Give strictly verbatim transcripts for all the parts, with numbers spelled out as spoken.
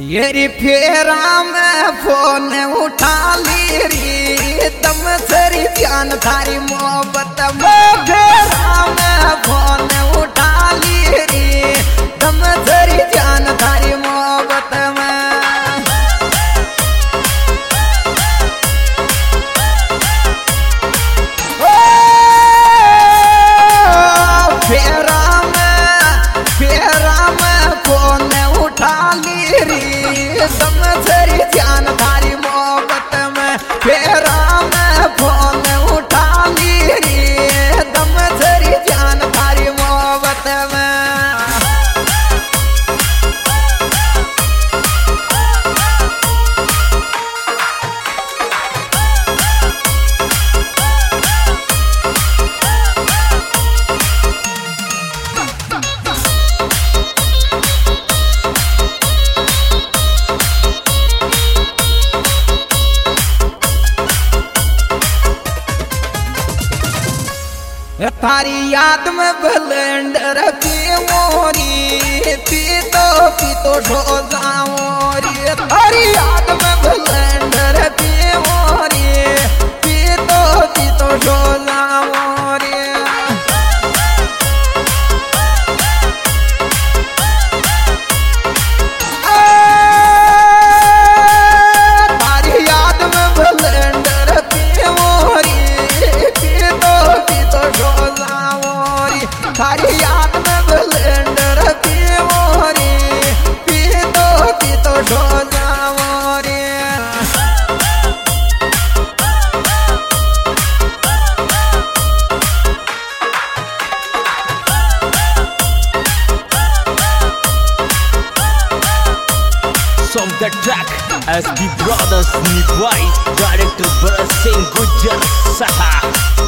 ये री फेरा में फोन उठा ली री तम सरी जान थारी मोहब्बत में फेरा में फोन उठा ली री तम सरी जान थारी मोहब्बत में ओ फेरा में फेरा में फोन उठा ली री तम सरी जान थारी मोहब्बत में फेरा में फोन उठा ली री तम सरी जान थारी मोहब्बत में थारी याद में ब्लेंडर पी मोरी पी तो पी तो ढोला मोरी थारी याद में ब्लेंडर पी मोरी पी तो पी तो ढोला मोरी थारी याद में ब्लेंडर पी मोरी पी तो पी तो ढोला थारी याद में ब्लेंडर पी मोरी पी तो पी तो ढोला मोरी From the track S B Brothers Nibhai, director Bharat Singh Gujjar Saha.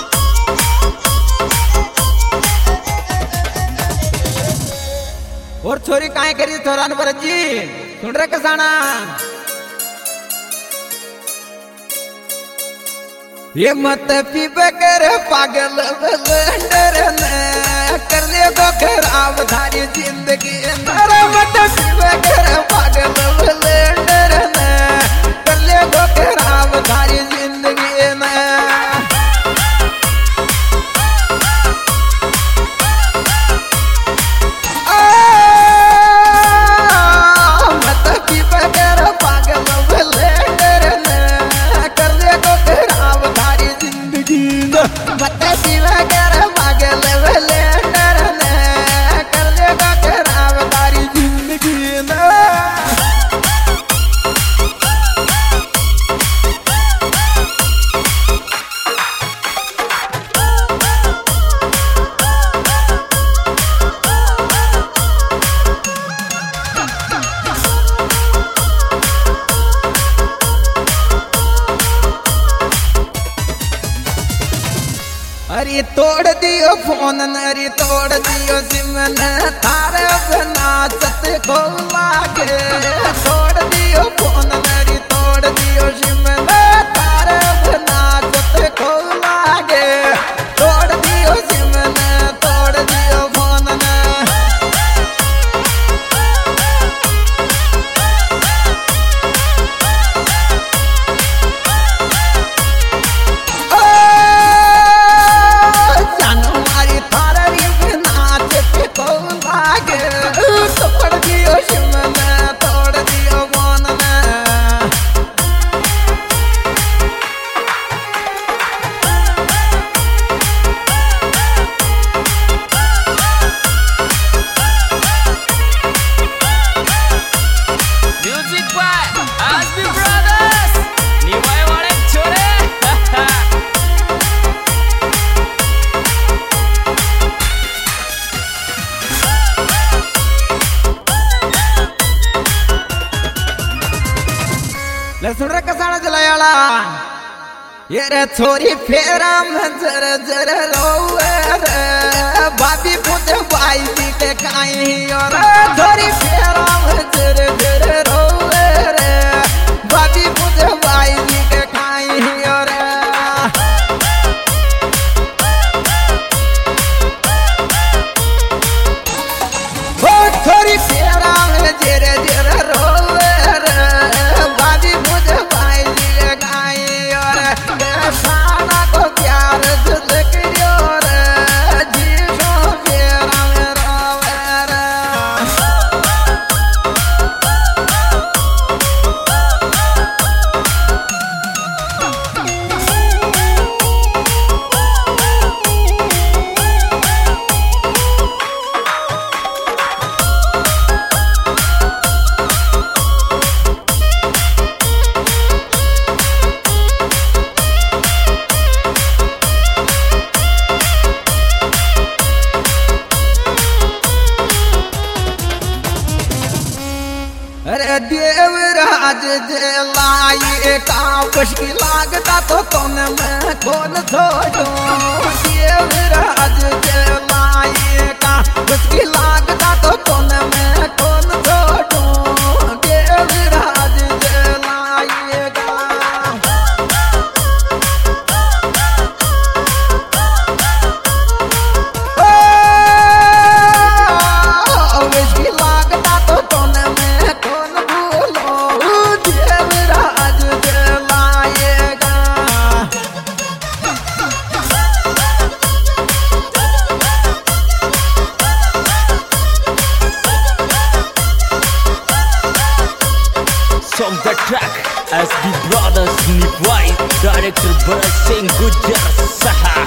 और छोरी काहे करी थोरान भरत जी सुन रे कसाना ये मत पीबे कर पागल ब्लेंडर ने कर ले तो खराब थारी जिंदगी अरे मत पीबे कर पागल ब्लेंडर ने कर ले तो खराब थारी जिंदगी में अरे तोड़ दियो फोन नरी तोड़ दियो सिम न थारे बना सत को लागे तोड़ दियो फोन नरी तोड़ दियो सिम न थारे बना सत को लागे तोड़ दियो सिम न तोड़ दियो फोन न तोड़ दियो सिम न तोड़ दियो फोन न Music by S B Brothers Nibhai wale chore ले सुन रे कसाना जलायाला ये रे छोरी फेरा में जर जर रोवे रे भाभी पूछे भाई जी के काई और छोरी फेरा में जर जर रोवे रे भाभी पूछे भाई जी के काई और छोरी फेरा में जर जर रोवे जलाए का खुशकी लागता तो कौन मैं कौन छोड़ो देवराज जलाए का खुशकी लागता तो कौन मैं कौन छोड़ो देवराज जलाएगा खुशकी लागता तो कौन मैं कौन भूलो Devraj जलाएगा Song the track S B Brothers Nipwai, director Bharat Singh Gujjar Saha.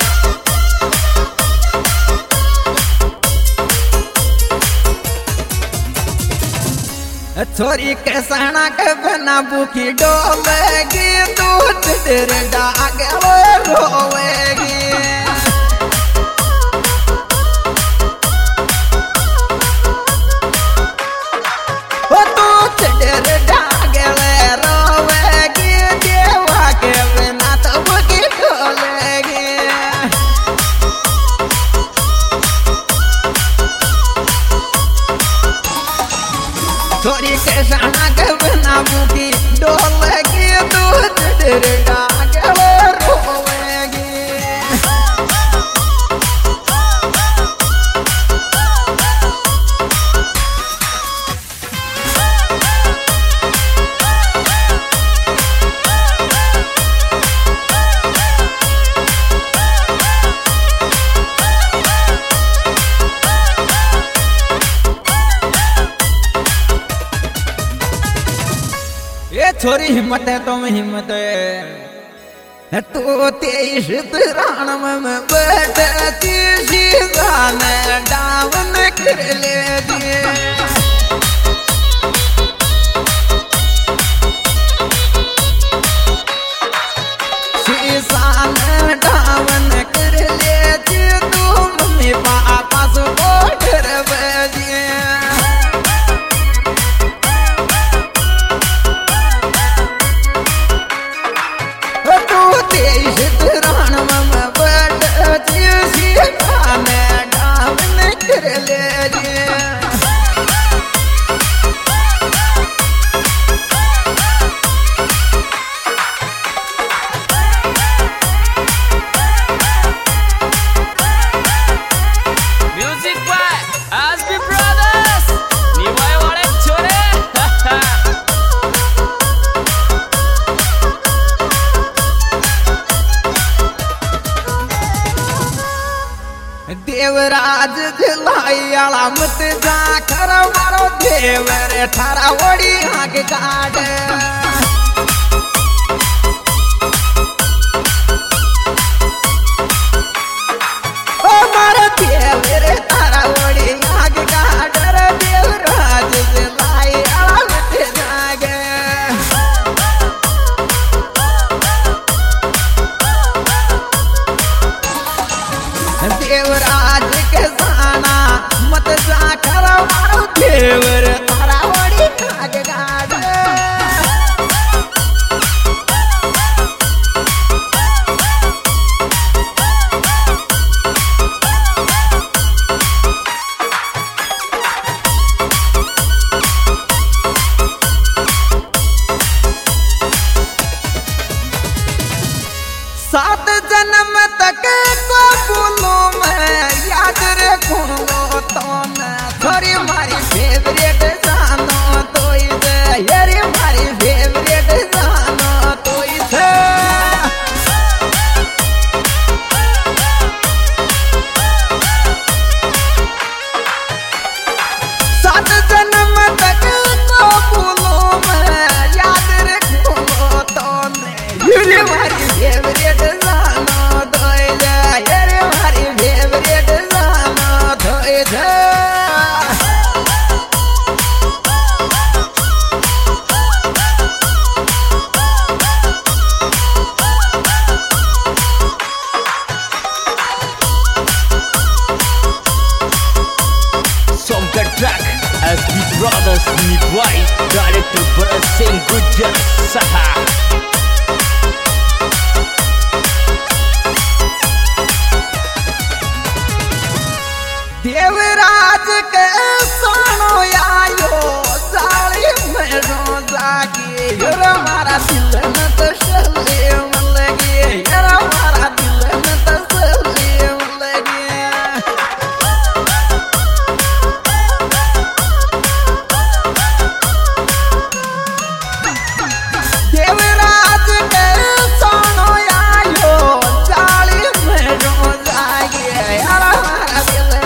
छोरी के सहना के बना बुकी डोलेगी दूध देर डाग रोवेगी ओ दूध देर डाग रोवेगी देवा के बिना तो बुकी डोलेगी छोरी के सहना के बना बुकी डोलेगी दूध देर डाग रोवेगी ये छोरी हिम्मत है तुम हिम्मत है तू तेईस राण में बैठती सीधान डावन कर ले दिए सीसान डावन कर ले दिए तू मम्मी पापा से बोल बजिए तेईस राण में बैठती सीधान डावन कर ले दिए Music by S B Brothers Nipwai wale chore. Devraj जलाई आला मत जा कर मारो देवर थारा वड़ी आग काट ओ मारो देवर थारा वड़ी आग काट देवराज जलाई आला मत जागे देवराज के साना मत जा कर मारो देवर तारा वड़ी आग गाड़ Brothers Nibwai, Director Bharat Singh Gujjar Saha. Devraj के सोनो आयो साली में रोजा की यार हमारा दिल में तो शले लगे यार हमारा दिल में तो शले लगे देवराज के सोनो आयो साली में रोजा की यार हमारा दिल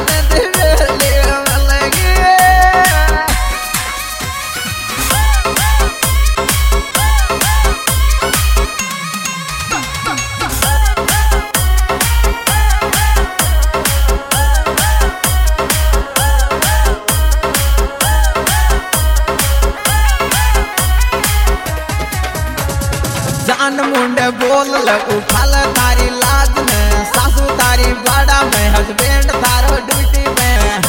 जान मुंडे बोल ल उठाल तारी लाज में सासू तारी बड़ा में हस्बैंड तारो ड्यूटी में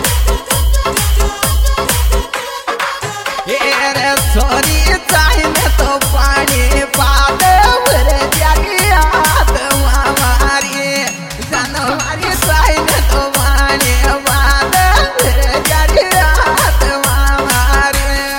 ये रे सॉरी चाहिए तो पानी पाद रे जारी हाथ हमारी जान हमारी चाहिए तो पानी पाद रे जारी हाथ हमारी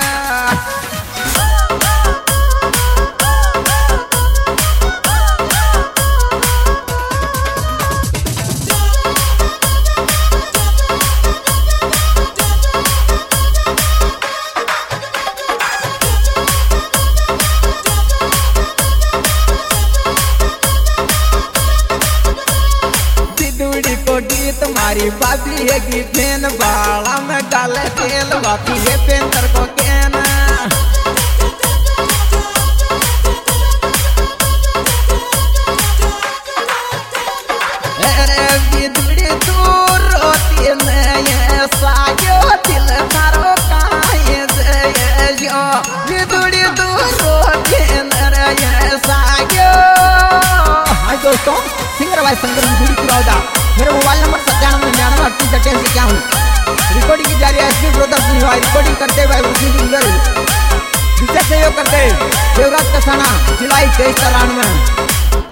तुम्हारी बाबी है कि फेन बाला में डाले तेल बापी है पेंटर को कहना अरे बिदुड़ी तू रोती नहीं सायो दिल थारो काहे दे जो बिदुड़ी तू रोती नहीं सायो। हाय दोस्तों, सिंगर भाई संगर बिदुड़ी कुरादा मेरा मोबाइल नंबर सत्तानवे निन्यानवे अड़तीस अट्ठासी इक्यावन। रिकॉर्डिंग की जा रही है एस पी ब्रदर्स निभाई रिकॉर्डिंग करते हुए सिंगर विशेष सहयोग करते देवराज कसाना जुलाई तेईस तरानवे।